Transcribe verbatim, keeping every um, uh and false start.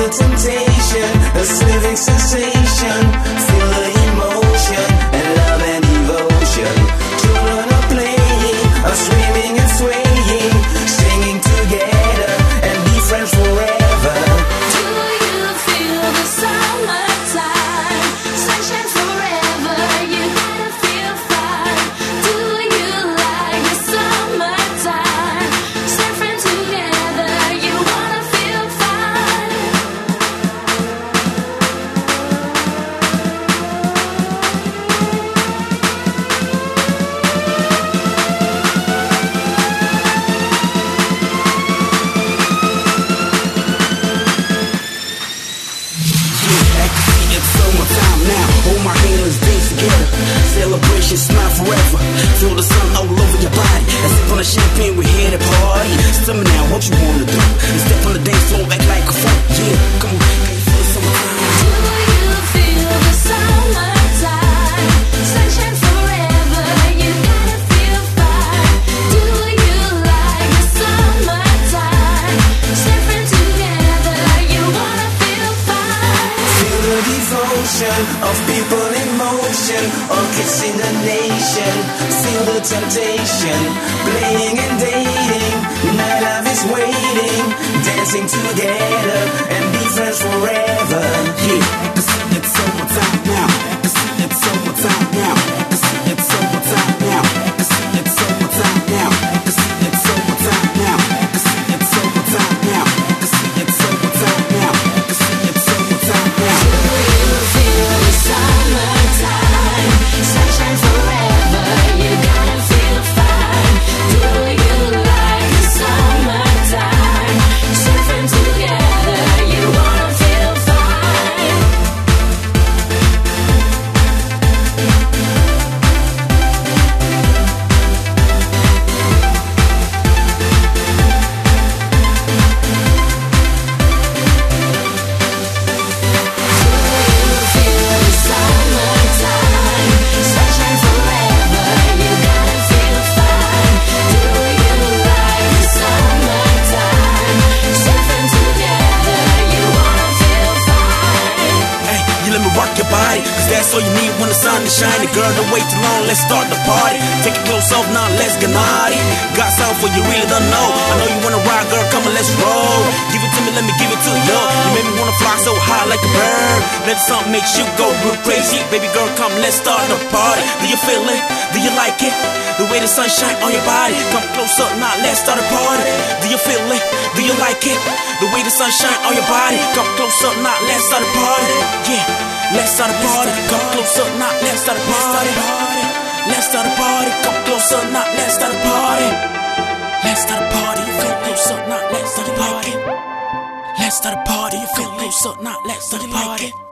the temptation, a living sensation. Feel the emotion and love and devotion. Children are playing, are swimming and swaying, singing together and be friends forever. Do you feel the summertime? Sunshine forever, you gotta feel fine. Do you like the summertime? Surfing together, you wanna feel fine. It's summertime now. Hold my hand, let's dance together. Celebration, smile forever. Feel the sun all over your body. Let's sip on the champagne, we're here to party. Summer now, what you wanna do? Step on the dance floor, act like a fool. Yeah, come on, can you feel the summertime? Do you feel the summertime? Sunshine forever, you gotta feel fine. Do you like the summertime? Surfing together, you wanna feel fine. Feel the devotion of people in motion, all kids in the nation. Feel the temptation, playing and dating. Night love is waiting, dancing together and be friends forever. Yeah, it's, it's summertime now. It's, it's summertime now. It's, it's summertime now. It's, it's summertime now. It's, it's summertime now. It's, it's summertime now. It's, it's summertime now. It's, it's summertime now. Feel the summertime, sunshine forever, you gotta feel fine. Do you like the summertime? Surfing together, you wanna feel fine. Feel the summertime, sunshine forever, you gotta feel fine. Do you like the summertime? Surfing together, you wanna feel fine. Hey, you let me rock your body, cause that's all you need when the sun is shining. Girl, don't wait too long, let's start the party. Take your clothes off, now let's get naughty. Got something for you really don't know. I know you wanna ride, girl, come on, let's roll. Give it to me, let me give it to you. You make me wanna fly so high like a bird. Let something make you go real crazy. Baby girl, come, let's start the party. Do you feel it? Do you like it? The way the sun shine on your body. Come closer, now let's start a party. Do you feel it? Do you like it? The way the sun shine on your body. Come closer, now let's start a party. Yeah, let's start a party. Come closer, now let's start a party. Let's start a party. Come closer, now let's start a party. Let's start a party. Come closer, now let's start a party. Let's start a party. Come closer, now let's start a party.